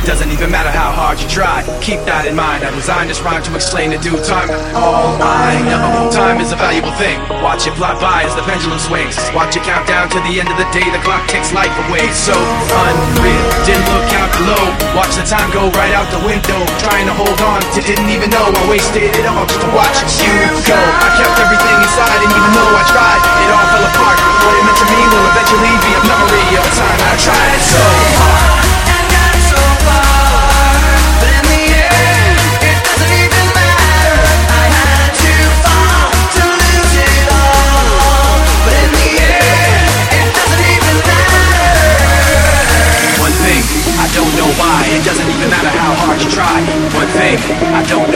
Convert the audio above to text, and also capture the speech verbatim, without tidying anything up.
It doesn't even matter how hard you try. Keep that in mind. I designed this rhyme to explain the due time. All I know, time is a valuable thing. Watch it fly by as the pendulum swings. Watch it count down to the end of the day. The clock takes life away. So unreal. Didn't look out below. Watch the time go right out the window. Trying to hold on to didn't even know I wasted it all just to watch you go. I kept everything inside, and even though I tried, it all fell apart. What it meant to me will eventually be a memory of a time I tried so hard and got so far, but in the end, it doesn't even matter. I had to fall to lose it all, but in the end, it doesn't even matter. One thing, I don't know why. It doesn't even matter how hard you try. One thing, I don't